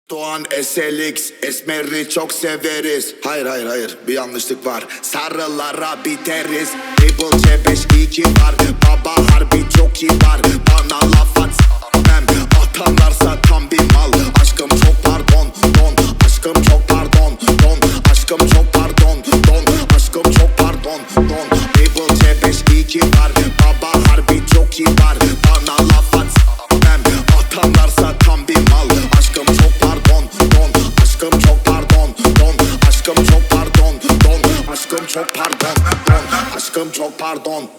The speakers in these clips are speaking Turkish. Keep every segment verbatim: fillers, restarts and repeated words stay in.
Doğan S L X, Esmer'i çok severiz. Hayır hayır hayır, bir yanlışlık var. Sarılara biteriz. Triple C beş iki var. Baba harbi çok iyi var. Bana laf at s**mem. Atanlarsa tam bir mal. Aşkım çok pardon don. Aşkım çok pardon don. Aşkım çok pardon don. Aşkım çok pardon don. Triple C beş iki var. Baba harbi çok iyi var. Bana laf at s**mem. Atanlarsa tam bir mal. Aşkım çok pardon don. Aşkım çok pardon don. Aşkım çok pardon don. Aşkım çok pardon don. Aşkım çok pardon.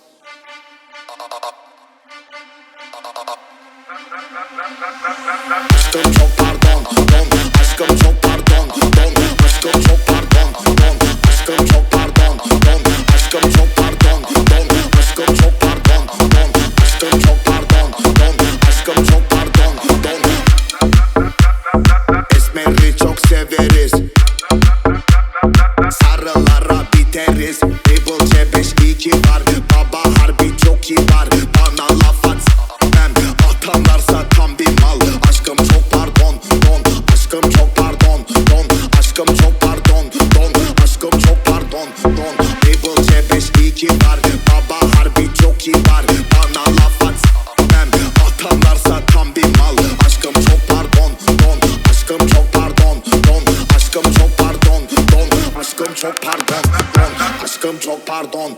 Aşkım çok pardon don. Aşkım çok pardon don. Aşkım çok pardon don. Aşkım çok pardon don. Aşkım çok pardon don. Aşkım çok pardon don. Aşkım çok pardon don. Aşkım çok pardon don. Esmer'i çok severiz. Sarılara biteriz. Triple C beş iki var. Baba harbi çok iyi var. Bana laf at s**mem. Atanlarsa tam bir mal. Aşkım çok pardon don. Aşkım çok pardon don. Aşkım çok pardon don. Aşkım çok pardon don. Triple C beş iki var. Baba harbi çok iyi var. Bana laf at s**mem. Atanlarsa tam bir mal. Aşkım çok pardon don. Aşkım çok pardon don. Aşkım çok pardon don. Aşkım çok pardon don. Aşkım çok pardon.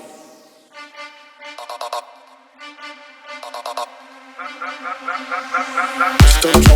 Aşkım